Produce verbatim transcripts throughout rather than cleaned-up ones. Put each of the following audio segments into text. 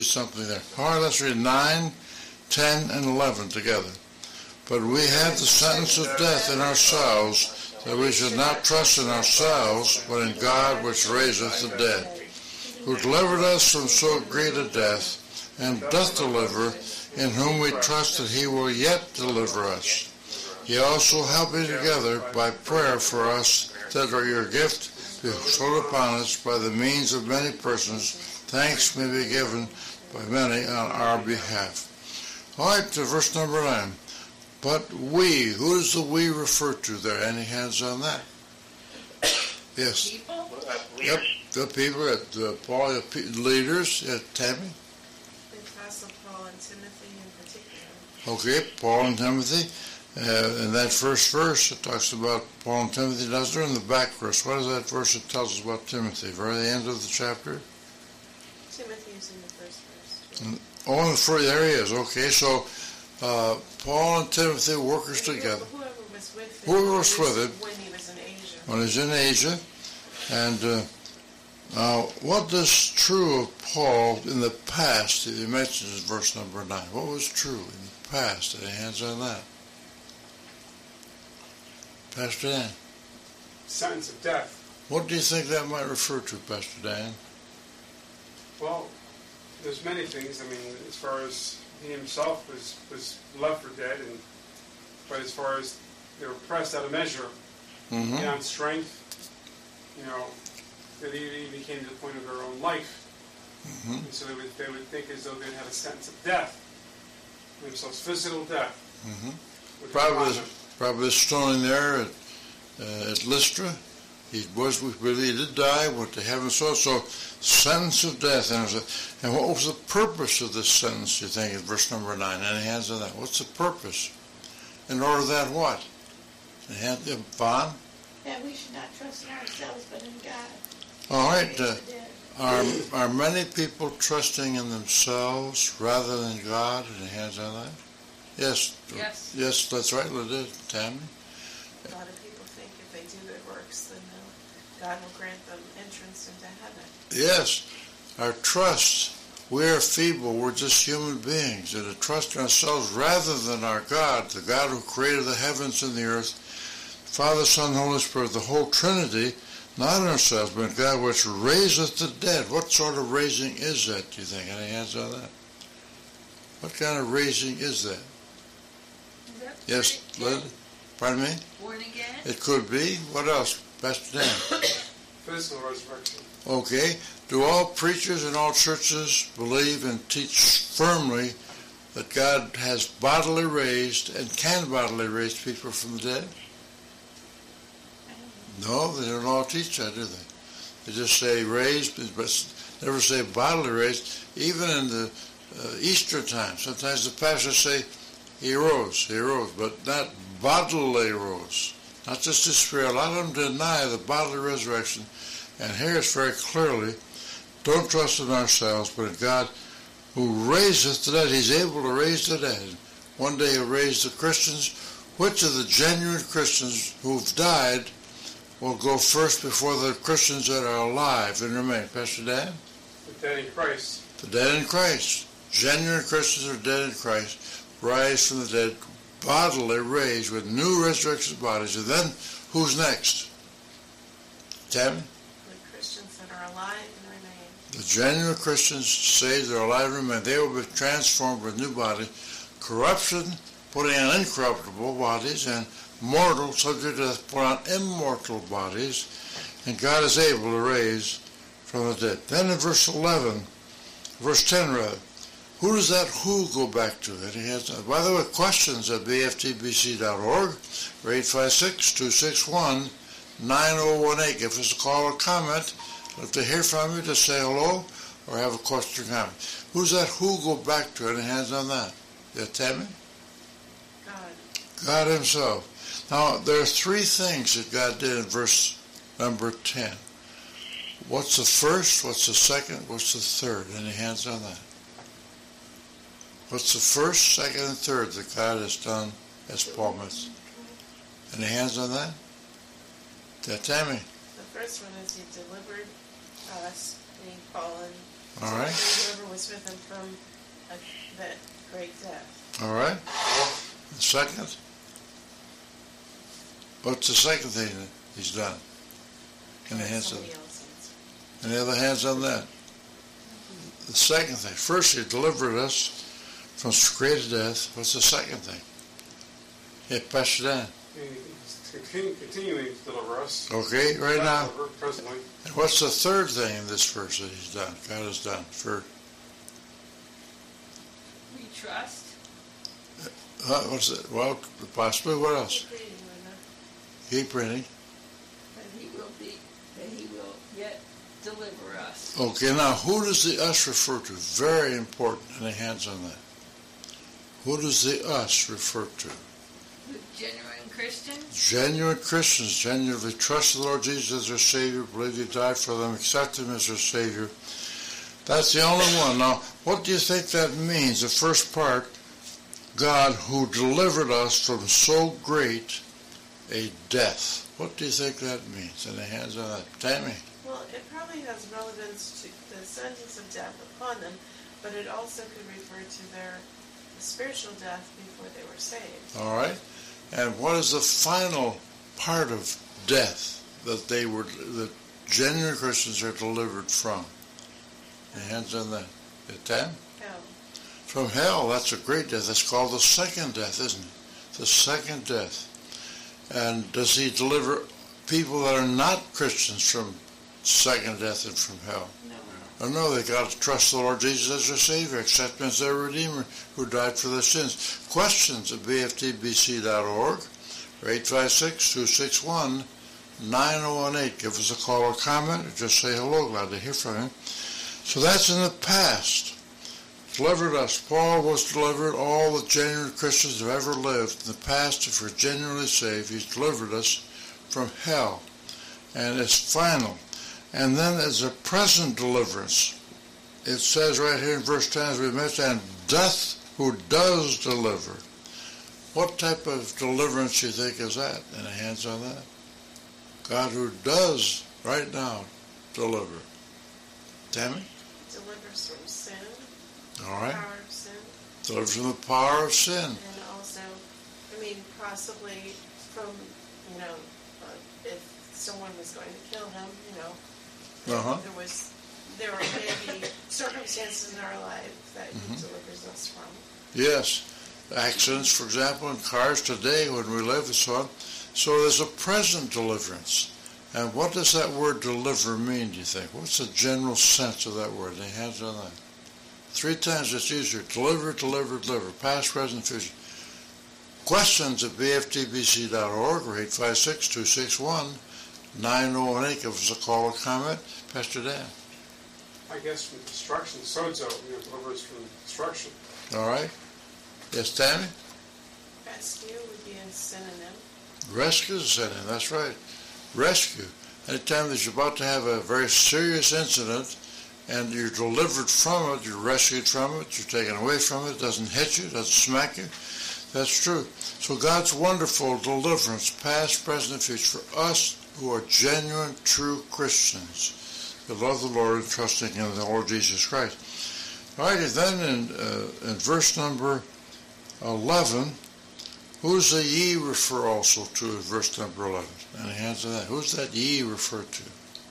something there. All right, let's read nine, ten, and eleven together. But we have the sentence of death in ourselves, that we should not trust in ourselves, but in God which raiseth the dead, who delivered us from so great a death, and doth deliver, in whom we trust that he will yet deliver us. Ye also help me together by prayer for us, that your gift be bestowed upon us by the means of many persons. Thanks may be given by many on our behalf. All right, to verse number nine. But we, who does the we refer to there? Any hands on that? Yes. People? Yep, the people, the Paul, the leaders, yeah, Tammy? The Apostle Paul and Timothy in particular. Okay, Paul and Timothy. Uh, in that first verse, it talks about Paul and Timothy. Does there in the back verse? What is that verse that tells us about Timothy? Very end of the chapter? Timothy is in the first verse. Oh, and for there he is. Okay, so uh, Paul and Timothy, workers together. Whoever was with him. Whoever was with him. When he was in Asia. When he's in Asia. And uh, now, what is true of Paul in the past that he mentions in verse number nine? What was true in the past? Any hands on that? Pastor Dan? Sentence of death. What do you think that might refer to, Pastor Dan? Well, there's many things. I mean, as far as he himself was, was left for dead, and but as far as they were pressed out of measure, Mm-hmm. beyond strength, you know, that he became to the point of their own life. Mm-hmm. And so they would, they would think as though they had a sentence of death, themselves physical death. Mm-hmm. Probably, probably stoning there at, uh, at Lystra. He was, we believe, he did die, went to heaven. So, so sentence of death. And, a, and what was the purpose of this sentence, you think, in verse number nine? Any hands on that? What's the purpose? In order that what? Hand, uh, Vaughn? That we should not trust in ourselves, but in God. All right. Uh, are, are many people trusting in themselves rather than God? Any hands on that? Yes. Yes. Yes, that's right, Linda. Tammy? A lot of people think if they do good works, then God will grant them entrance into heaven. Yes. Our trust. We are feeble. We're just human beings. And to trust in ourselves rather than our God, the God who created the heavens and the earth, Father, Son, Holy Spirit, the whole Trinity, not in ourselves, but in God which raiseth the dead. What sort of raising is that, do you think? Any hands on that? What kind of raising is that? Is that Yes, Linda? Pardon me? Born again? It could be. What else? Pastor Dan? Physical resurrection. Okay. Do all preachers in all churches believe and teach firmly that God has bodily raised and can bodily raise people from the dead? No, they don't all teach that, do they? They just say raised, but never say bodily raised. Even in the uh, Easter time, sometimes the pastors say he rose, he rose, but not bodily rose. Not just his spirit. A lot of them deny the bodily resurrection. And here it's very clearly, don't trust in ourselves, but in God who raiseth the dead. He's able to raise the dead. One day he'll raise the Christians. Which of the genuine Christians who've died will go first before the Christians that are alive and remain? Pastor Dan? The dead in Christ. The dead in Christ. Genuine Christians are dead in Christ, rise from the dead, bodily raised with new resurrection bodies. And then who's next? Tammy? The Christians that are alive and remain. The genuine Christians saved, they're alive and remain. They will be transformed with new bodies. Corruption, putting on incorruptible bodies, and mortal, subject to death, put on immortal bodies. And God is able to raise from the dead. Then in verse eleven, verse ten rather, who does that who go back to? That he has. By the way, questions at b f t b c dot org or eight five six, two six one, nine zero one eight. Give us a call or comment. I'd love to hear from you, to say hello or have a question or comment. Who's that who go back to? Any hands on that? Yeah, Tammy? God. God himself. Now, there are three things that God did in verse number ten. What's the first? What's the second? What's the third? Any hands on that? What's the first, second, and third that God has done as Paul mentioned? Any hands on that? Yeah, Tammy? The first one is he delivered us, being Paul and All right. Whoever was with him from a, that great death. All right. The second. What's the second thing that he's done? In the hands of Somebody else answered. any other hands on that? The second thing. First, he delivered us from great death. What's the second thing? Yeah, Pastor Dan. He's continu- continuing to deliver us. Okay, right now. Deliver Presently. And what's the third thing in this verse that he's done? God has done for. We trust. Uh, what's it? Well, possibly. What else? Keep reading, Linda. Keep reading. That he will be, that he will yet deliver us. Okay, now who does the us refer to? Very important. Any hands on that? Who does the us refer to? The genuine Christians. Genuine Christians, genuinely trust the Lord Jesus as their Savior, believe He died for them, accept Him as their Savior. That's the only one. Now, what do you think that means? The first part, God who delivered us from so great a death. What do you think that means? Any hands on that? Tammy? Well, it probably has relevance to the sentence of death upon them, but it also could refer to their spiritual death before they were saved. All right. And what is the final part of death that they were, that genuine Christians are delivered from? Any hands on that? Tam? Hell. From hell. That's a great death. That's called the second death, isn't it? The second death. And does He deliver people that are not Christians from second death and from hell? No. Oh, no, they got to trust the Lord Jesus as their Savior, accept Him as their Redeemer who died for their sins. Questions at b f t b c dot org or eight five six, two six one, nine zero one eight. Give us a call or comment or just say hello. Glad to hear from you. So that's in the past. Delivered us. Paul was delivered. All the genuine Christians have ever lived in the past, if we're genuinely saved, He's delivered us from hell. And it's final. And then there's a present deliverance. It says right here in verse ten, as we mentioned, and doth who does deliver. What type of deliverance do you think is that? Any hands on that? God who does right now deliver. Tammy? Delivers from sin, All right. power of sin, Delivers from the power of sin. and also, I mean, possibly from, you know, uh, if someone was going to kill him, you know, Uh-huh. there was, there are maybe circumstances in our life that Mhm. He delivers us from. Yes. Accidents, for example, in cars today when we live and so on. So there's a present deliverance. And what does that word deliver mean, do you think? What's the general sense of that word? Any hands on that? Three times it's easier. Deliver, deliver, deliver. Past, present, future. Questions at b f t b c dot org or eight five six, two six one, nine zero one eight. Give us a call or comment. Pastor Dan. I guess from destruction, sozo, you know, deliver us from destruction. All right. Yes, Tammy? Rescue would be a synonym. Rescue is a synonym. That's right. Rescue. Anytime that you're about to have a very serious incident and you're delivered from it, you're rescued from it, you're taken away from it, it doesn't hit you, doesn't smack you. That's true. So God's wonderful deliverance, past, present, and future, for us who are genuine, true Christians that love the Lord and trusting in the Lord Jesus Christ. All right, and then in, uh, in verse number eleven, who does the ye refer also to in verse number eleven? Any hands on that? Who's that ye refer to?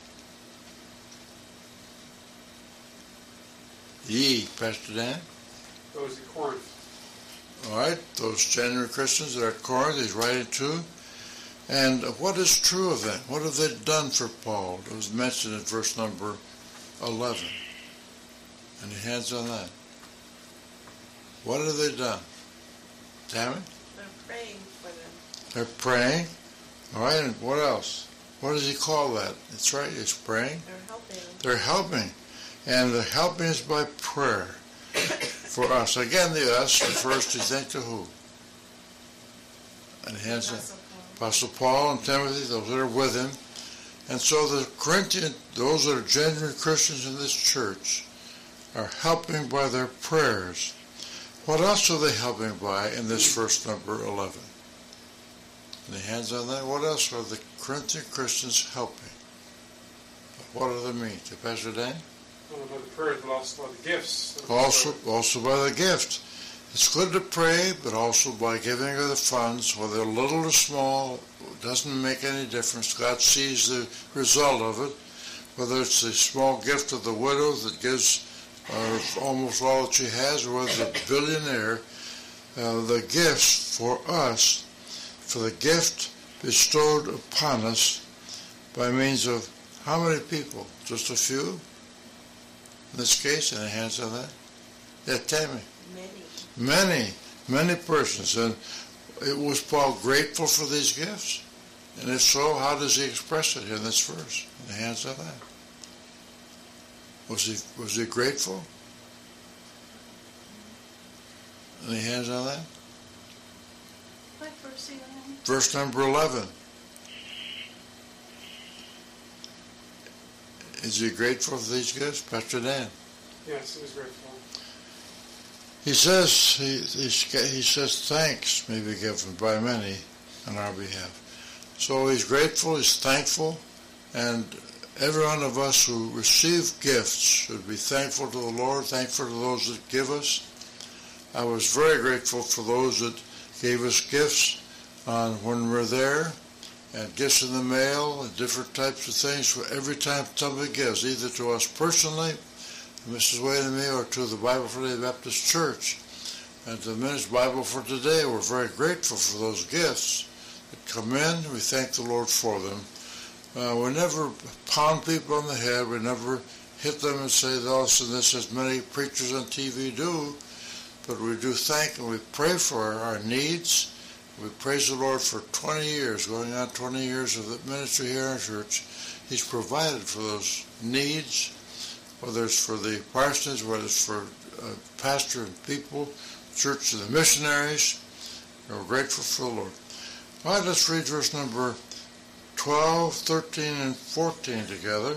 Ye, Pastor Dan? Those in Corinth. All right, those genuine Christians that are at Corinth, he's writing to. And what is true of them? What have they done for Paul? It was mentioned in verse number eleven. Any hands on that? What have they done? Tammy? They're praying for them. They're praying. All right, and what else? What does he call that? That's right, he's praying. They're helping. They're helping. And the helping is by prayer for us. Again, the us refers to, think to who? And hands Apostle up. Paul. Apostle Paul and Timothy, those that are with him. And so the Corinthian, those that are genuine Christians in this church, are helping by their prayers. What else are they helping by in this verse number eleven? Any hands on that? What else are the Corinthian Christians helping? What do they mean? To Pastor Dan? Not only by the prayers, but also by the gifts. that are Also, bestowed. also by the gift. It's good to pray, but also by giving of the funds, whether little or small, doesn't make any difference. God sees the result of it. Whether it's the small gift of the widow that gives uh, almost all that she has, or whether the billionaire, uh, the gifts for us, for the gift bestowed upon us by means of how many people? Just a few? In this case, any hands on that? Yeah, Tammy. Many. Many, many persons. And it was Paul grateful for these gifts? And if so, how does he express it in this verse? Any hands on that? Was he, was he grateful? Any hands on that? What verse are you on? Verse number eleven. Is he grateful for these gifts? Pastor Dan. Yes, he was grateful. He says, he, he, he says thanks may be given by many on our behalf. So he's grateful, he's thankful, and every one of us who receive gifts should be thankful to the Lord, thankful to those that give us. I was very grateful for those that gave us gifts on when we were there, and gifts in the mail, and different types of things for every time somebody gives, either to us personally, Missus Wade and me, or to the Bible for the Baptist Church. And the Ministry Bible for today, we're very grateful for those gifts that come in. We thank the Lord for them. Uh, we never pound people on the head. We never hit them and say this and this, as many preachers on T V do. But we do thank and we pray for our needs. We praise the Lord for twenty years, going on twenty years of the ministry here in our church. He's provided for those needs, whether it's for the parsonage, whether it's for uh, pastor and people, church and the missionaries. We're grateful for the Lord. All right, let's read verse number twelve, thirteen, and fourteen together.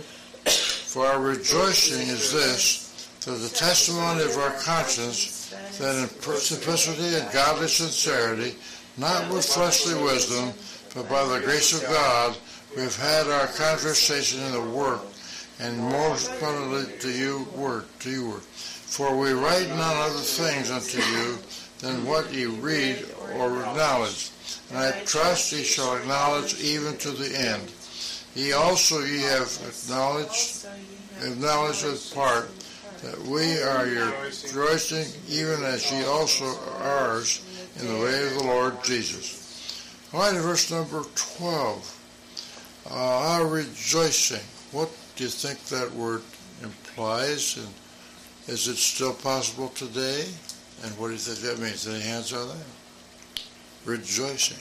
For our rejoicing is this, that the testimony of our conscience, that in simplicity and godly sincerity, not with fleshly wisdom, but by the grace of God, we have had our conversation in the work, and more abundantly to you word, to you word. For we write none other things unto you than what ye read or acknowledge. And I trust ye shall acknowledge even to the end. Ye also ye have acknowledged, acknowledged with part, that we are your rejoicing, even as ye also are ours, in the way of the Lord Jesus. All right, verse number twelve. Uh, our rejoicing. What do you think that word implies? And is it still possible today? And what do you think that means? Any hands on that? Rejoicing.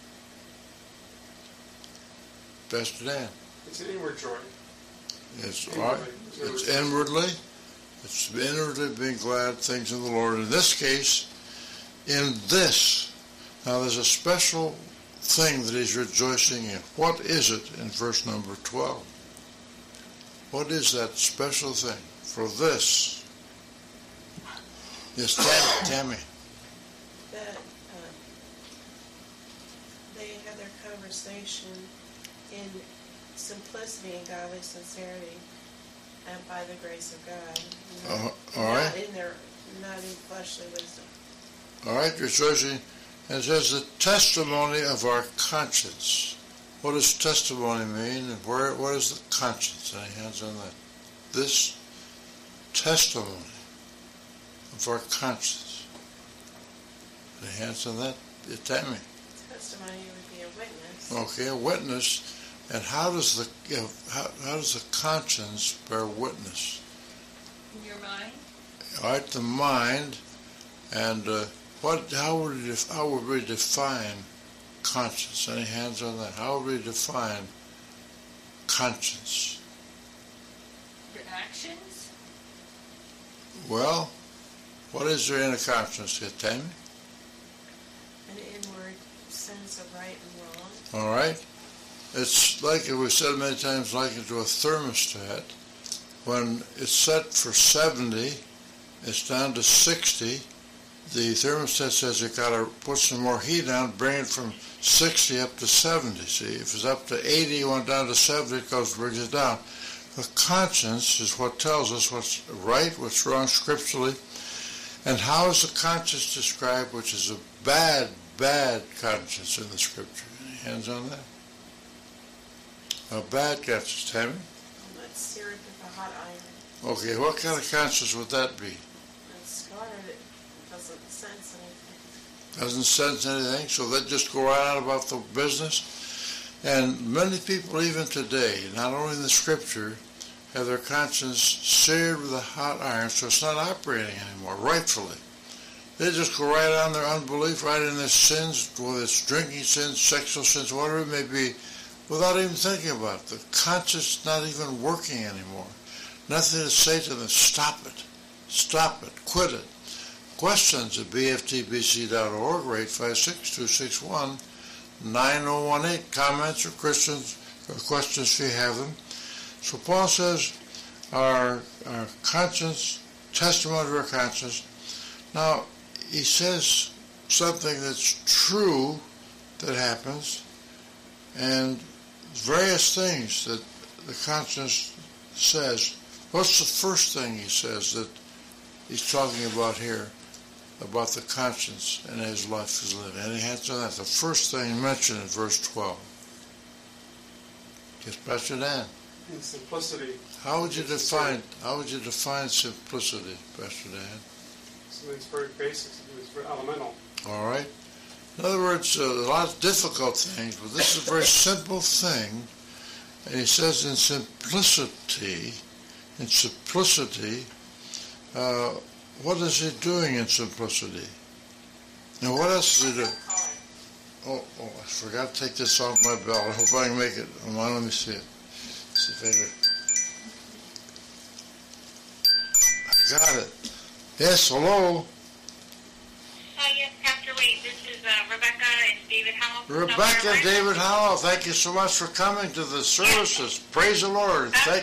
Pastor Dan. It's an inward joy. It's all right. It's inwardly. It's inwardly being glad, things in the Lord. In this case, in this. Now there's a special thing that he's rejoicing in. What is it in verse number twelve? What is that special thing? For this. Yes, Tammy. Tammy. That um, they had their conversation in simplicity and godly sincerity, and by the grace of God. Uh, all not right. in their, not in fleshly wisdom. All right, rejoicing. And it says the testimony of our conscience. What does testimony mean, and where? What is the conscience? Any hands on that? This testimony of our conscience. Any hands on that? Tammy. Testimony would be a witness. Okay, a witness. And how does the you know, how, how does the conscience bear witness? In your mind? All right, the mind, and uh, what? How would we def, how would we define conscience? Any hands on that? How would we define conscience? Your actions? Well, what is there in a conscience here, Tammy? An inward sense of right and wrong. All right. It's like we said many times, likened to a thermostat. When it's set for seventy, it's down to sixty. The thermostat says you got to put some more heat on, bring it from sixty up to seventy. See, if it's up to eighty, you want down to seventy, it goes brings it down. The conscience is what tells us what's right, what's wrong scripturally. And how is the conscience described, which is a bad, bad conscience in the scripture? Any hands on that? A bad conscience, Tammy? Let's sear it with a hot iron. Okay, what kind of conscience would that be? It's scarred. It doesn't sense anything. Doesn't sense anything, so they just go right on about the business. And many people even today, not only in the scripture, have their conscience seared with a hot iron, so it's not operating anymore, rightfully. They just go right on their unbelief, right in their sins, whether it's drinking sins, sexual sins, whatever it may be, without even thinking about it. The conscience is not even working anymore. Nothing to say to them, stop it, stop it, quit it. Questions at b f t b c dot org or eight five six, two six one, nine zero one eight. Comments or questions, or questions if you have them. So Paul says our, our conscience, testimony of our conscience. Now, he says something that's true that happens, and various things that the conscience says. What's the first thing he says that he's talking about here, about the conscience and his life is living? And he has to that. The first thing mentioned in verse twelve. Just Pastor Dan. In simplicity. How would you define how would you define simplicity, Pastor Dan? So it's very basic, it's very elemental. All right. In other words, uh, a lot of difficult things, but this is a very simple thing. And he says in simplicity, in simplicity, uh, what is he doing in simplicity? Now, what else does he do? Oh, oh, I forgot to take this off my belt. I hope I can make it. Come on, let me see it. See if I can. I got it. Yes, hello. Uh, yes, Pastor Wade, this is uh, Rebecca and David Howell. Rebecca and David Howell, thank you so much for coming to the services. Yes. Praise the Lord. Absolutely.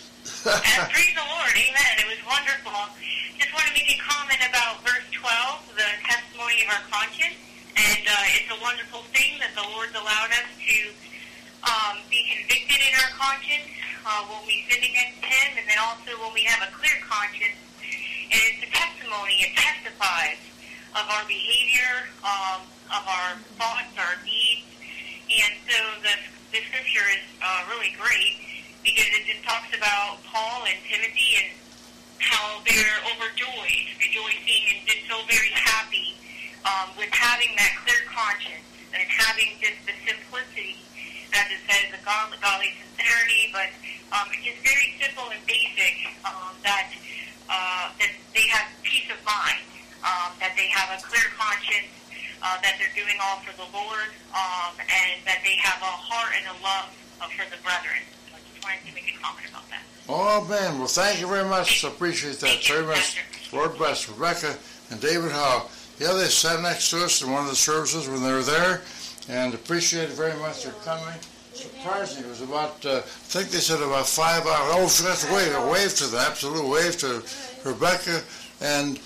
uh, praise the Lord. Amen. It was wonderful. Just want to make a comment about verse twelve, the testimony of our conscience. And uh, it's a wonderful thing that the Lord's allowed us to um, be convicted in our conscience uh, when we sin against Him, and then also when we have a clear conscience. And it's a testimony. It testifies of our behavior, um, of our thoughts, our deeds. And so the, the scripture is uh, really great because it just talks about Paul and Timothy and how they're overjoyed, rejoicing, and just so very happy um, with having that clear conscience and having just the simplicity, as it says, the godly, godly sincerity, but um, it's just very simple and basic um, that, uh, that they have peace of mind. Um, that they have a clear conscience, uh, that they're doing all for the Lord, um, and that they have a heart and a love uh, for the brethren. So I just wanted to make a comment about that. Oh, man. Well, thank you very much. I appreciate that thank very you, much. Pastor. Lord bless Rebecca and David Howell. Yeah, they sat next to us in one of the services when they were there, and appreciate it very much their coming. Surprising. It was about, uh, I think they said about five hours. Oh, forgot to wave. A wave to them. Absolute wave to Rebecca and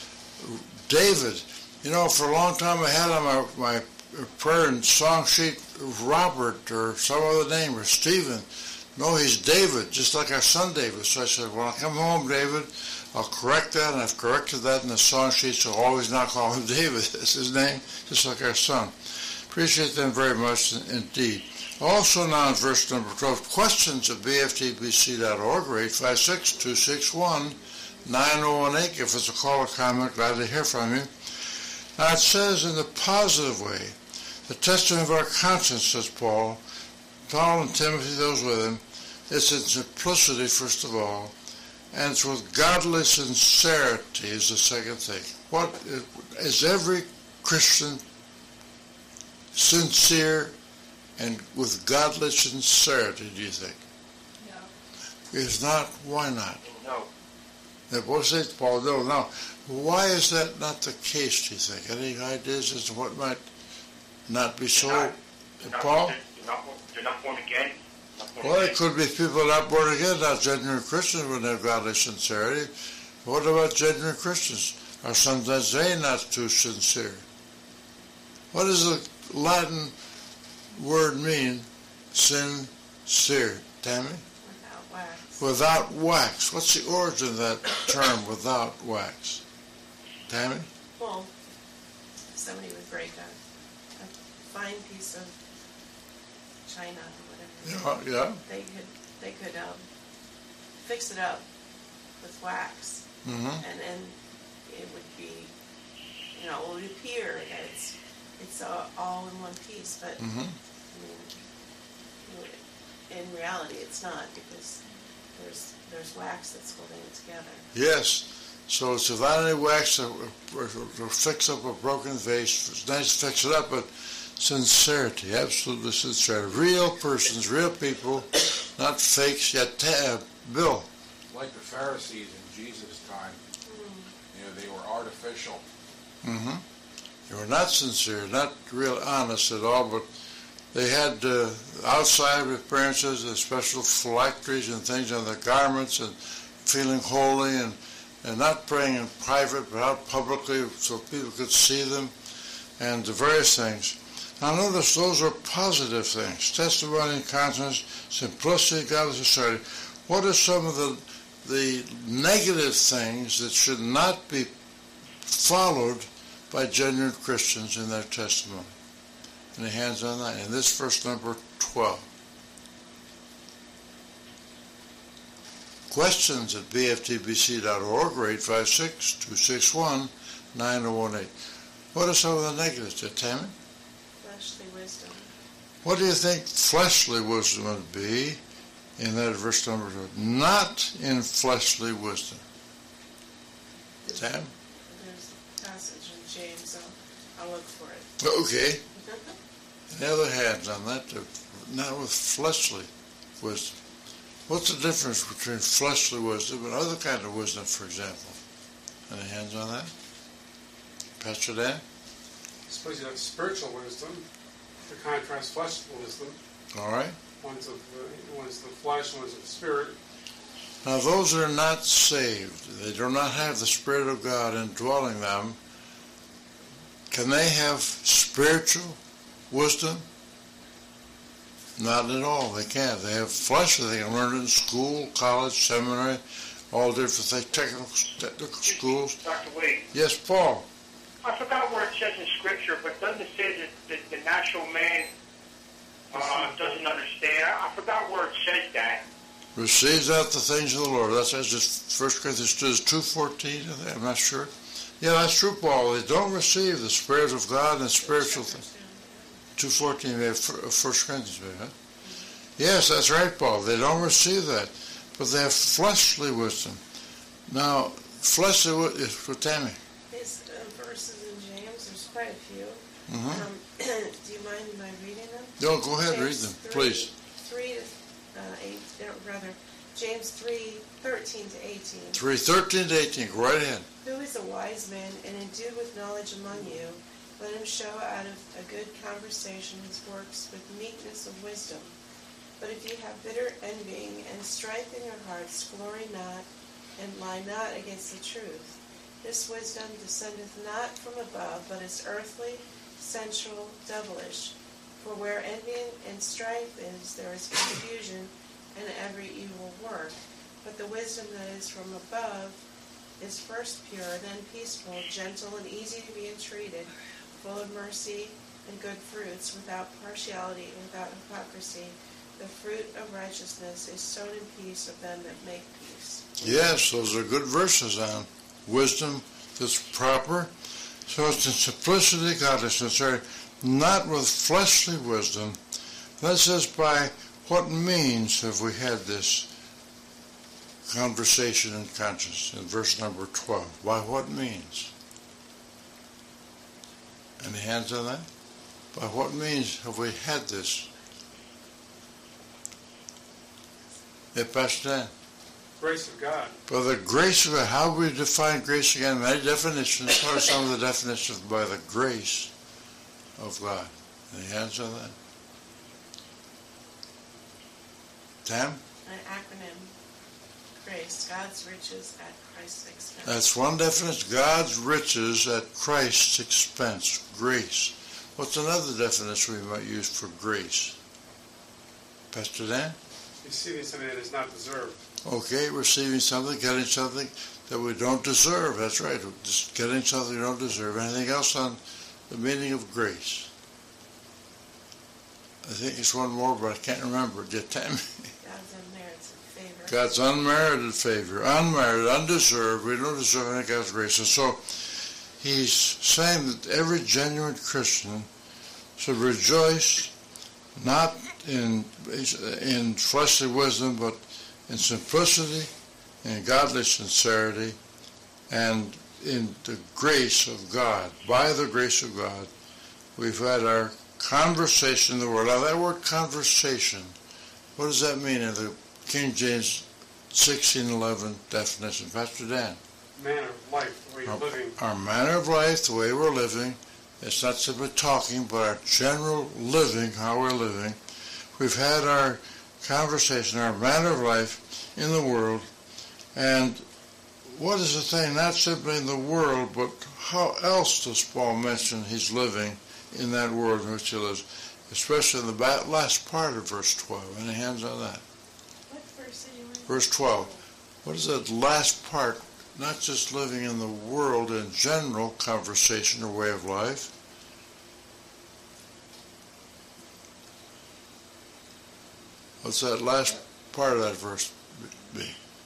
David. You know, for a long time I had on my, my prayer and song sheet Robert or some other name or Stephen. No, he's David, just like our son David. So I said, when I come home, David, I'll correct that, and I've corrected that in the song sheet, so I'll always not call him David. That's his name, just like our son. Appreciate them very much indeed. Also now in verse number twelve, questions at b f t b c dot org or eight five six, two six one, nine zero one eight. If it's a call or comment, glad to hear from you. Now it says in the positive way, the testimony of our conscience, says Paul, Paul and Timothy, those with him, it's in simplicity, first of all, and it's with godly sincerity is the second thing. What is every Christian sincere and with godly sincerity, do you think? No. If not, why not? No. Now, what says Paul? No, no. Why is that not the case, do you think? Any ideas as to what might not be so? They're not, they're not, Paul? They're not, they're not born again. Not born Well, again. it could be people not born again, not genuine Christians with their godly sincerity. What about genuine Christians? Are sometimes they not too sincere? What does the Latin word mean, sincere? Tammy? Without wax. Without wax. What's the origin of that term, without wax? Tammy? Well, somebody would break a, a fine piece of china or whatever. Yeah, yeah. They could they could um, fix it up with wax, Mm-hmm. and then it would be, you know, it would appear that it's it's uh, all in one piece, but Mm-hmm. I mean, you know, in reality, it's not, because there's there's wax that's holding it together. Yes. So it's without any wax to, to fix up a broken vase. It's nice to fix it up, but sincerity, absolutely sincerity. Real persons, real people, not fakes. Yet, uh, Bill. Like the Pharisees in Jesus' time, you know, they were artificial. Mm-hmm. They were not sincere, not real honest at all, but they had uh, outside appearances, and special phylacteries and things on their garments, and feeling holy, and, and not praying in private, but out publicly so people could see them, and the various things. Now notice those are positive things. Testimony, conscience, simplicity, godly sincerity. What are some of the the negative things that should not be followed by genuine Christians in their testimony? Any hands on that? In this verse number twelve. Questions at b f t b c dot org or eight five six, two six one, nine zero one eight. What are some of the negatives there, Tammy? Fleshly wisdom. What do you think fleshly wisdom would be in that verse number twelve? Not in fleshly wisdom. Tam? There's a passage in James. I'll, I'll look for it. Okay. Any other hands on that? Not with fleshly wisdom. What's the difference between fleshly wisdom and other kind of wisdom, for example? Any hands on that? Pastor Dan? I suppose you have spiritual wisdom to contrast fleshly wisdom. All right. One's of the, one's the flesh, one's of the spirit. Now, those that are not saved, they do not have the Spirit of God indwelling them, can they have spiritual wisdom? Not at all. They can't. They have fleshly. They can learn it in school, college, seminary, all different things, technical, technical schools. Doctor Wade, Yes, Paul. I forgot where it says in Scripture, but doesn't it say that the, the natural man uh, doesn't understand? I forgot where it says that. Receives out the things of the Lord. That's, that's just First Corinthians two fourteen, I think. I'm not sure. Yeah, that's true, Paul. They don't receive the Spirit of God and spiritual things. two fourteen, we have First Corinthians, huh? Yes, that's right, Paul. They don't receive that, but they have fleshly wisdom. Now, fleshly wisdom is for Tammy. These uh, verses in James, there's quite a few. Mm-hmm. Um, do you mind my reading them? No, go ahead, read James them, three, please. Three to uh, eight, uh, rather, James three thirteen to eighteen. three thirteen to eighteen. Go right ahead. Who is a wise man and endued with knowledge among you? Let him show out of a good conversation his works with meekness of wisdom. But if you have bitter envying and strife in your hearts, glory not, and lie not against the truth. This wisdom descendeth not from above, but is earthly, sensual, devilish. For where envy and strife is, there is confusion and every evil work. But the wisdom that is from above is first pure, then peaceful, gentle, and easy to be entreated, full of mercy and good fruits, without partiality and without hypocrisy. The fruit of righteousness is sown in peace of them that make peace. Yes, those are good verses on wisdom that's proper. So it's in simplicity, godly sincerity, not with fleshly wisdom. That says, by what means have we had this conversation in conscience in verse number twelve? By what means? Any hands on that? By what means have we had this? Yeah, Pastor Dan. Grace of God. By the grace of God. How do we define grace again? Many definitions. What are some of the definitions by the grace of God? Any hands on that? Tam? An acronym. Grace, God's riches at Christ's expense. That's one definition. God's riches at Christ's expense. Grace. What's another definition we might use for grace? Pastor Dan? Receiving something that is not deserved. Okay, receiving something, getting something that we don't deserve. That's right, just getting something we don't deserve. Anything else on the meaning of grace? I think it's one more, but I can't remember. Did you tell me? God's unmerited favor. God's unmerited favor. Unmerited, undeserved. We don't deserve any of God's grace. And so he's saying that every genuine Christian should rejoice not in in fleshly wisdom, but in simplicity, in godly sincerity, and in the grace of God. By the grace of God, we've had our conversation in the world. Now that word conversation, what does that mean in the King James sixteen eleven definition? Pastor Dan. Manner of life, the way you're our, living. Our manner of life, the way we're living. It's not simply talking, but our general living, how we're living. We've had our conversation, our manner of life in the world. And what is the thing? Not simply in the world, but how else does Paul mention he's living in that world in which he lives? Especially in the last part of verse twelve. Any hands on that? What verse are you in? Verse twelve. What is that last part? Not just living in the world in general, conversation or way of life. What's that last part of that verse be?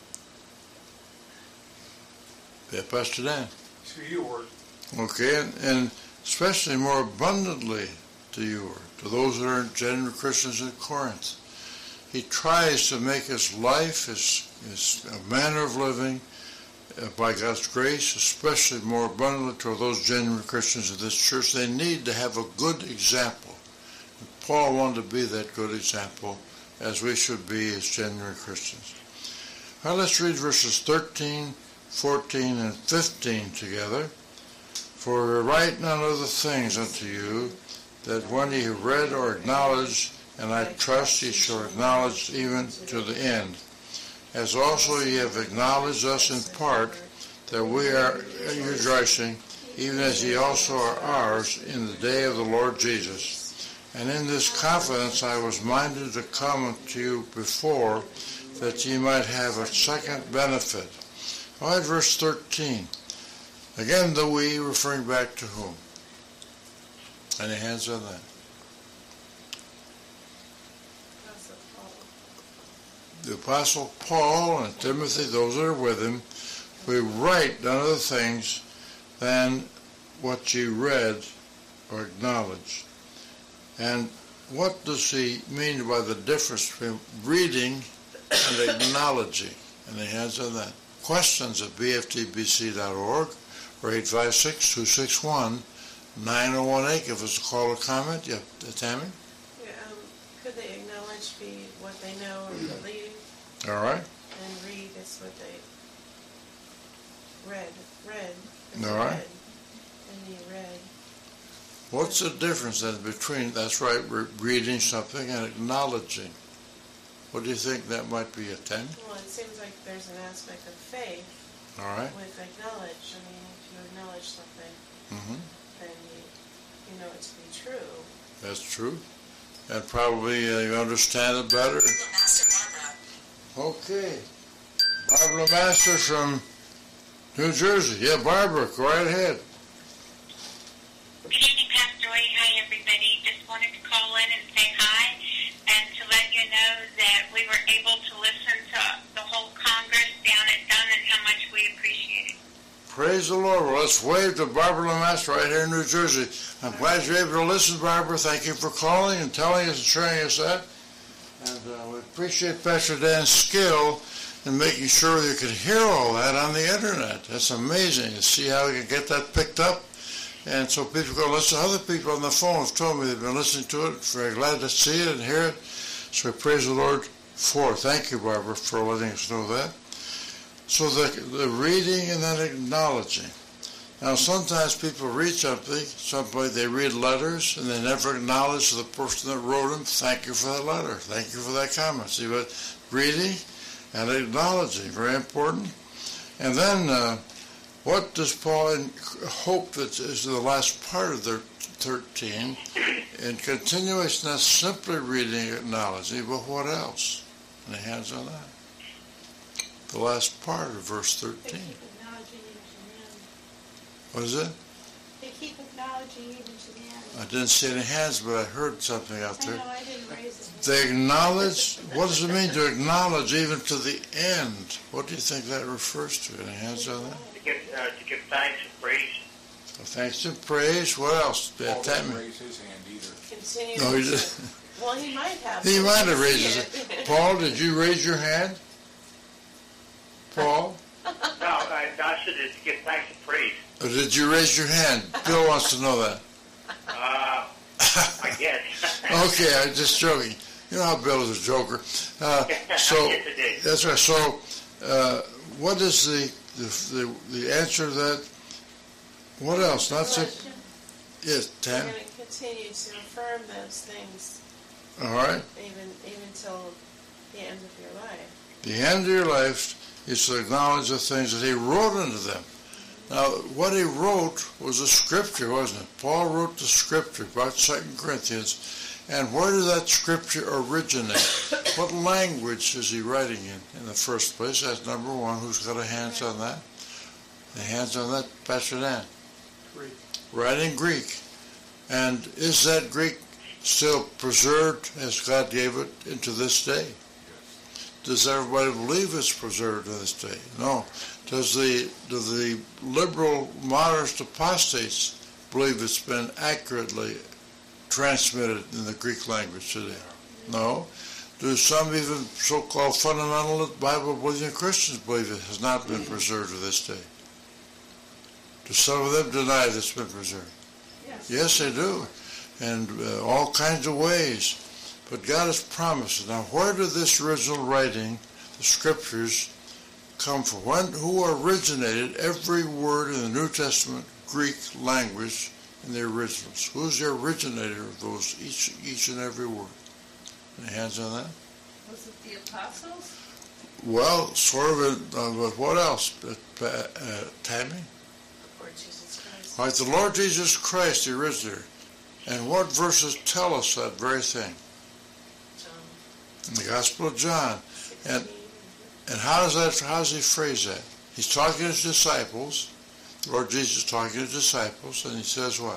Yeah, Pastor Dan. To you, Lord. Okay, and, and especially more abundantly to you, to those that are genuine Christians in Corinth. He tries to make his life, his, his manner of living, uh, by God's grace, especially more abundantly to those genuine Christians in this church. They need to have a good example. And Paul wanted to be that good example, as we should be as genuine Christians. All right, let's read verses thirteen, fourteen, and fifteen together. For we write none other things unto you, that when ye have read or acknowledged, and I trust ye shall acknowledge even to the end, as also ye have acknowledged us in part, that we are rejoicing, even as ye also are ours in the day of the Lord Jesus. And in this confidence I was minded to come unto you before, that ye might have a second benefit. All right, verse thirteen. Again, the we, referring back to whom? Any hands on that? The Apostle Paul and Timothy, those that are with him, we write none other things than what ye read or acknowledged. And what does he mean by the difference between reading and acknowledging? Any hands on that? Questions at b f t b c dot org or eight five six, two six one, nine oh one eight. Give us a call or comment. Yeah, Tammy? Yeah, um, could they acknowledge be what they know or believe? All right. And read is what they read. Read. is All right. Read. And you read. What's the difference then between, that's right, re- reading something and acknowledging? What do you think that might be, a ten? Well, it seems like there's an aspect of faith All right. with acknowledge. I mean, if you acknowledge something, Mm-hmm. then you, you know it to be true. That's true. And probably uh, you understand it better. Okay. Barbara Master from New Jersey. Yeah, Barbara, go right ahead. Good evening, Pastor Lee. Hi, everybody. Just wanted to call in and say hi and to let you know that we were able to listen to the whole Congress down at Dunn and how much we appreciate it. Praise the Lord. Well, let's wave to Barbara Lemaster right here in New Jersey. I'm glad you're able to listen, Barbara. Thank you for calling and telling us and sharing us that. And uh, we appreciate Pastor Dan's skill in making sure you can hear all that on the Internet. That's amazing to see how we can get that picked up. And so people go listen. Other people on the phone have told me they've been listening to it. Very glad to see it and hear it. So we praise the Lord for it. Thank you, Barbara, for letting us know that. So the, the reading and then acknowledging. Now, sometimes people read something, somebody, they read letters, and they never acknowledge the person that wrote them. Thank you for that letter. Thank you for that comment. See, but reading and acknowledging, very important. And then, uh, what does Paul in, hope that is the last part of their thirteen? In continuation, that's simply reading and acknowledging, but what else? Any hands on that? the last part of verse They thirteen. keep acknowledging even to the end. What is it? They keep acknowledging even to the end. I didn't see any hands, but I heard something out I there. know, I didn't raise it. They acknowledge. What does it mean to acknowledge even to the end? What do you think that refers to? Any hands on that? To give, uh, to give thanks and praise. Well, thanks and praise. What else? Yeah, Paul tell didn't me. raise his hand either. Continue. No, he to- didn't. Well, he might have. He but might we have raised see his it. hand. Paul, did you raise your hand? Paul? No, I, I said it to give thanks and praise. Or did you raise your hand? Bill wants to know that. Uh, I guess. Okay, I'm just joking. You know how Bill is a joker. Uh, so Yes, it is. that's right. So, uh, what is the, the the the answer to that? What else? Not so. Question? Yes, We're Tam. going to continue to affirm those things All right. even even till the end of your life. The end of your life is to acknowledge the things that he wrote into them. Now, what he wrote was a scripture, wasn't it? Paul wrote the scripture about Second Corinthians. And where did that scripture originate? What language is he writing in in the first place? That's number one. Who's got a hands on that? The hands on that, Pastor Dan. Greek. Right in Greek. And is that Greek still preserved as God gave it into this day? Does everybody believe it's preserved to this day? No. Does the do the liberal modernist apostates believe it's been accurately transmitted in the Greek language today? No. Do some even so-called fundamentalist Bible-believing Christians believe it has not been preserved to this day? Do some of them deny that it's been preserved? Yes. Yes, they do, and uh, all kinds of ways. But God has promised it. Now, where did this original writing, the Scriptures, come from? When, who originated every word in the New Testament Greek language in the originals? Who's the originator of those, each each and every word? Any hands on that? Was it the apostles? Well, sort of, it, uh, but what else? Uh, uh, Tammy? Lord Jesus Christ. All right, the Lord Jesus Christ, the originator. And what verses tell us that very thing? John In the Gospel of John. sixteen. And and how does that? How does he phrase that? He's talking to his disciples. The Lord Jesus is talking to his disciples, and he says what?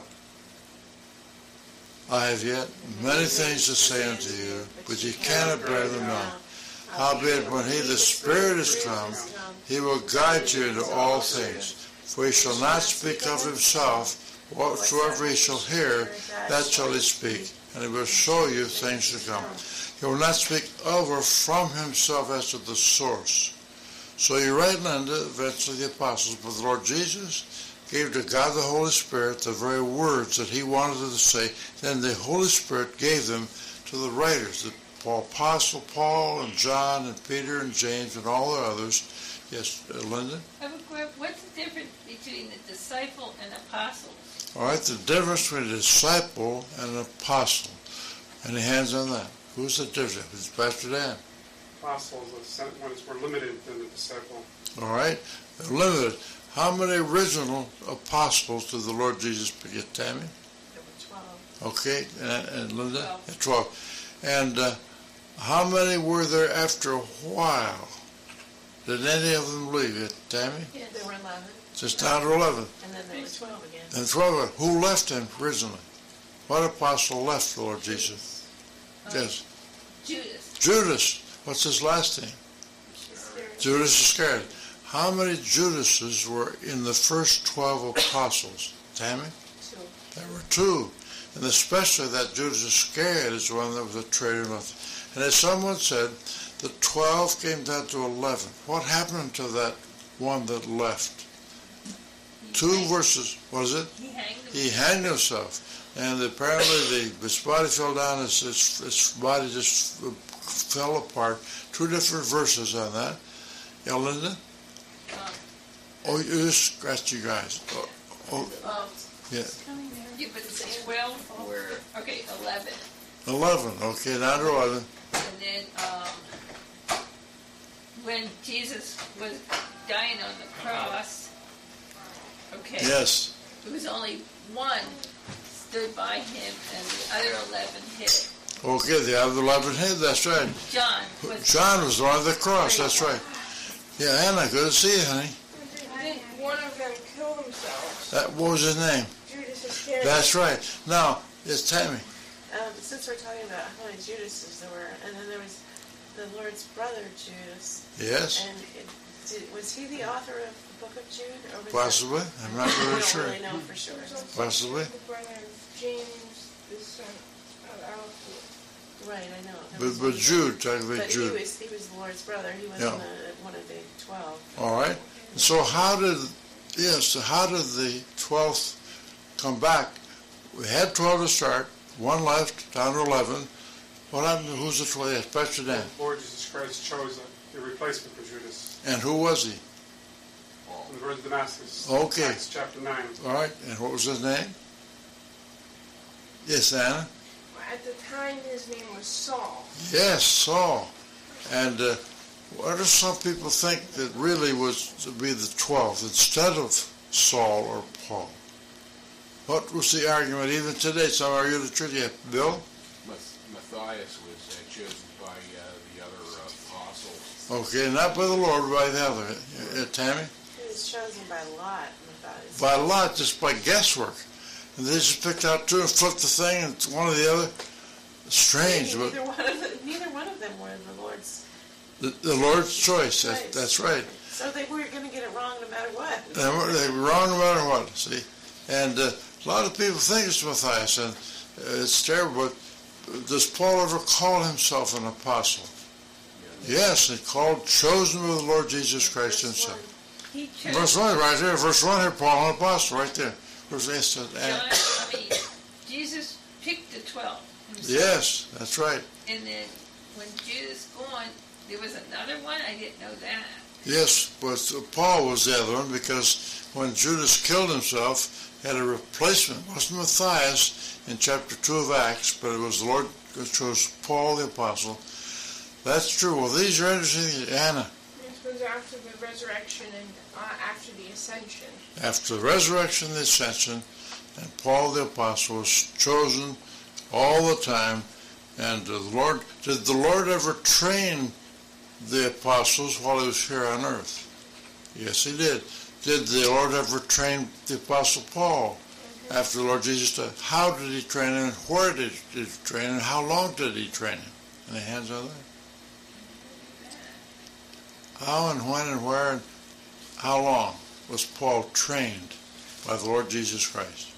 I have yet many things to say unto you, but ye cannot bear them now. Howbeit, when he, the Spirit, is come, he will guide you into all things. For he shall not speak of himself. Whatsoever he shall hear, that shall he speak, and he will show you things to come. He will not speak of or from himself as to the source. So you're right, Linda, eventually the apostles, but the Lord Jesus gave to God the Holy Spirit the very words that he wanted to say. Then the Holy Spirit gave them to the writers, the Apostle Paul and John and Peter and James and all the others. Yes, uh, Linda? I have a que- What's the difference between the disciple and apostles? All right, the difference between a disciple and an apostle. Any hands on that? Who's the difference? It's Pastor Dan. Apostles, the sent ones were limited than the disciple. All right, they're limited. How many original apostles did the Lord Jesus beget, Tammy? There were twelve. Okay, and, and Linda? Twelve. Yeah, twelve. And uh, how many were there after a while? Did any of them leave it, Tammy? Yes. There were eleven, Just down to eleven. and then there were twelve again. And twelve, who left him originally? What apostle left the Lord Jesus? Yes. Judas. Judas. What's his last name? Judas Iscariot. How many Judases were in the first twelve apostles? Tammy? Two. There were two. And especially that Judas Iscariot is the one that was a traitor. And as someone said, the twelve came down to eleven. What happened to that one that left? Two verses, what is it? He hanged himself. He hanged himself. And apparently the, his body fell down, his, his, his body just fell apart. Two different verses on that. Yeah, Linda? Um, Oh, you just scratched you guys. Oh, oh um, yeah. yeah, but the twelve were, okay, eleven. Eleven, okay, down to eleven. And then um, when Jesus was dying on the cross, okay, Yes. there was only one stood by him, and the other eleven hid. Okay, the other eleven hid, that's right. John was John was on the cross, that's right. Yeah, Anna, good to see you, honey. Did one of them kill themselves? That, what was his name? Judas Iscariot. That's right. Now, it's Tammy. Um, since we're talking about how many Judases there were, and then there was the Lord's brother Judas. Yes. And it, did, was he the author of the Book of Jude? Or was Possibly. That, I'm not I really don't sure. really know for sure. Possibly. The brother of James, the son of Alphaeus. Right, I know. That But, was but one. Jude, technically But Jude. he was he was the Lord's brother. He wasn't Yeah. a, one of the twelve. All right. So how did, yes, so how did the twelfth come back? We had twelve to start, one left, down to eleven. What happened to who's the twelfth? Yes, Pastor Dan. The Lord Jesus Christ chose a, a replacement for Judas And who was he? on the road to Damascus. Okay. Acts chapter nine. All right. And what was his name? Yes, Anna. At the time, his name was Saul. Yes, Saul. And uh, what do some people think that really was to be the twelfth instead of Saul or Paul? What was the argument? Even today, some argue the truth. Yeah, Bill? Math- Matthias was uh, chosen by uh, the other uh, apostles. Okay, not by the Lord, by the other. Uh, Tammy? He was chosen by Lot. Matthias. By lot, just by guesswork. And they just picked out two and flipped the thing, and one or the other. Strange, neither, but one of the, neither one of them were the Lord's. the, the Lord's choice. That's, Choice. that's right. So they weren't going to get it wrong no matter what. They were, they were wrong no matter what, see? And uh, a lot of people think it's Matthias, and uh, it's terrible, but does Paul ever call himself an apostle? Yes, he called, chosen of the Lord Jesus Christ Verse himself. one. He chose Verse one, right there, verse one here, Paul, an apostle, right there. Verse eight, John, and, I mean, Jesus picked the twelve himself. yes, that's right. And then when Judas gone, there was another one? I didn't know that. Yes, but Paul was the other one, because when Judas killed himself, had a replacement. It wasn't Matthias in chapter two of Acts, but it was the Lord who chose Paul the apostle. That's true. Well, these are interesting. Anna, This was after the resurrection and uh, after the ascension. after the resurrection and the ascension, and Paul the apostle was chosen all the time, and the Lord, did the Lord ever train the apostles while he was here on earth? Yes, he did. Did the Lord ever train the apostle Paul after the Lord Jesus died? How did he train him, and where did he train him, and how long did he train him? Any hands on that? How and when and where and how long was Paul trained by the Lord Jesus Christ?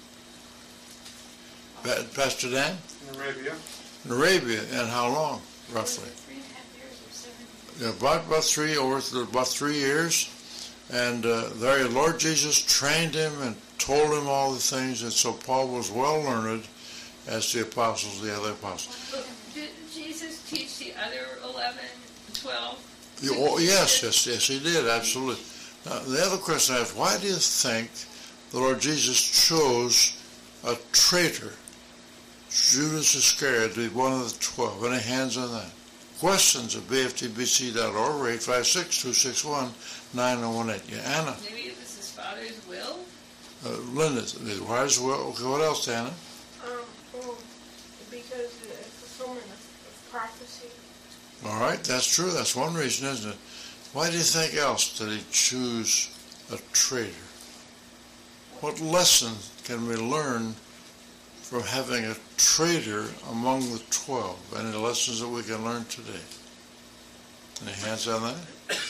Pa- Pastor Dan? In Arabia. In Arabia, and how long, roughly? Three and a half years or seven. Yeah, about, about three, over about three years. And uh, there the Lord Jesus trained him and told him all the things, and so Paul was well learned as the apostles, the other apostles. But didn't Jesus teach the other eleven, twelve? You, oh, yes, yes, yes, he did, absolutely. Now, the other question I have, why do you think the Lord Jesus chose a traitor, Judas Iscariot, to be one of the twelve? Any hands on that? Questions at b f t b c dot org or eight five six, two six one, nine oh one eight. Yeah, Anna. Maybe it was his father's will? Uh, Linda, why is well? Okay, what else, Anna? Um, well, because of the fulfillment of, of prophecy. All right, that's true. That's one reason, isn't it? Why do you think else did he choose a traitor? What lesson can we learn from having a traitor among the twelve? Any lessons that we can learn today? Any hands on that?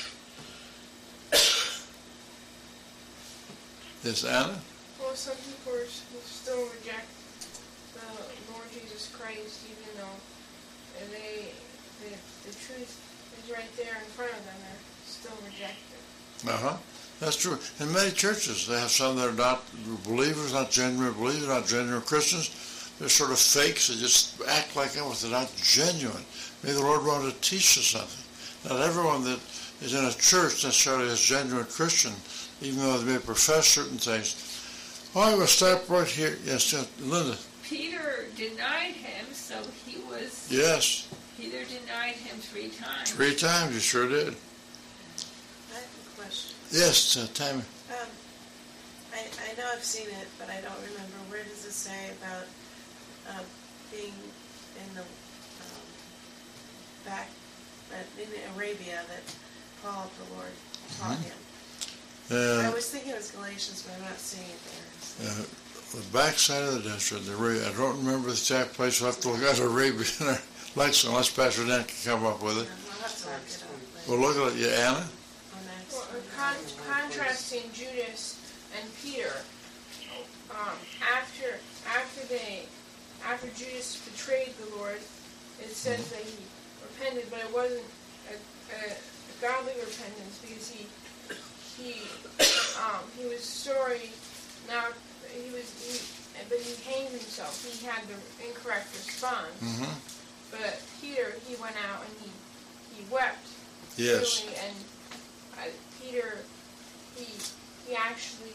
Yes, Anna? Well, some people are, s- still reject the Lord Jesus Christ, even though they, the, the truth is right there in front of them. They're still reject it. Uh-huh. That's true. In many churches, they have some that are not believers, not genuine believers, not genuine Christians. They're sort of fakes. They just act like them, but they're not genuine. Maybe the Lord wanted to teach us something. Not everyone that is in a church necessarily is genuine Christian, even though they may profess certain things. Oh, I'm going to stop right here. Yes, yes, Linda. Peter denied him, so he was... Yes. Peter denied him three times. Three times, you sure did. I have a question. Yes, uh, Tammy. Um, I, I know I've seen it, but I don't remember. Where does it say about uh, being in the um, back uh, in Arabia that Paul the Lord taught him. Uh, I was thinking it was Galatians, but I'm not seeing it there. So. uh, the backside of the desert, the Arabia. I don't remember the exact place. We'll have to look at Arabia in our Lexicon, unless Pastor Dan can come up with it. Yeah, we'll have to look it up. We'll look at it. Yeah, Anna? On Acts Well, twenty. con- contrasting Judas and Peter, um, after after they after Judas betrayed the Lord, it says that he repented, but it wasn't a, a, a godly repentance because he he um, he was sorry. Now he was, he, but he hanged himself. He had the incorrect response. Mm-hmm. But Peter, he went out and he he wept. Yes. Really, and uh, Peter, he he actually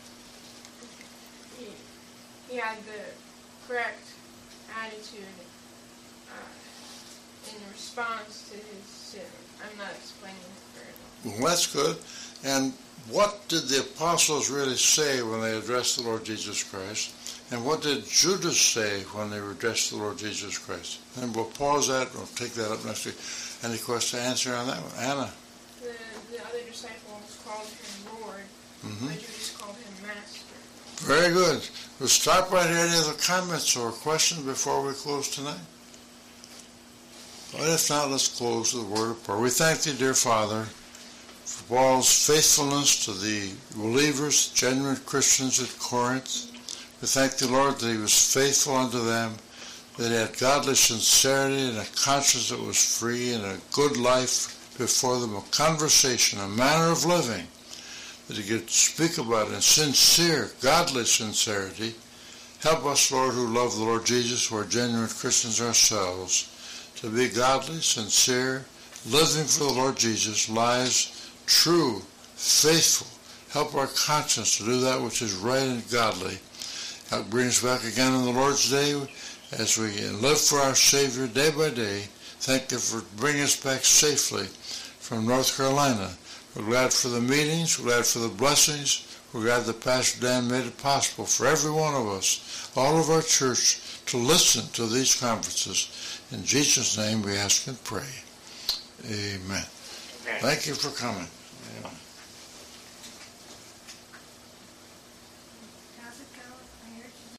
he he had the correct attitude uh, in response to his sin. I'm not explaining it very well. Well, that's good. And what did the apostles really say when they addressed the Lord Jesus Christ? And what did Judas say when they addressed the Lord Jesus Christ? And we'll pause that. We'll take that up next week. Any question to answer on that one? Anna? The, the other disciples called him Lord, Mm-hmm. but Judas called him Master. Very good. We'll stop right here. Any other comments or questions before we close tonight? But if not, let's close with a word of prayer. We thank thee, dear Father, for Paul's faithfulness to the believers, genuine Christians at Corinth. We thank the Lord that he was faithful unto them, that he had godly sincerity and a conscience that was free and a good life before them, a conversation, a manner of living that he could speak about in sincere, godly sincerity. Help us, Lord, who love the Lord Jesus, who are genuine Christians ourselves, to be godly, sincere, living for the Lord Jesus, lives true, faithful. Help our conscience to do that which is right and godly. Help bring us back again on the Lord's Day as we live for our Savior day by day. Thank you for bringing us back safely from North Carolina. We're glad for the meetings. We're glad for the blessings. We're glad that Pastor Dan made it possible for every one of us, all of our church, to listen to these conferences. In Jesus' name we ask and pray. Amen. Amen. Thank you for coming. Amen.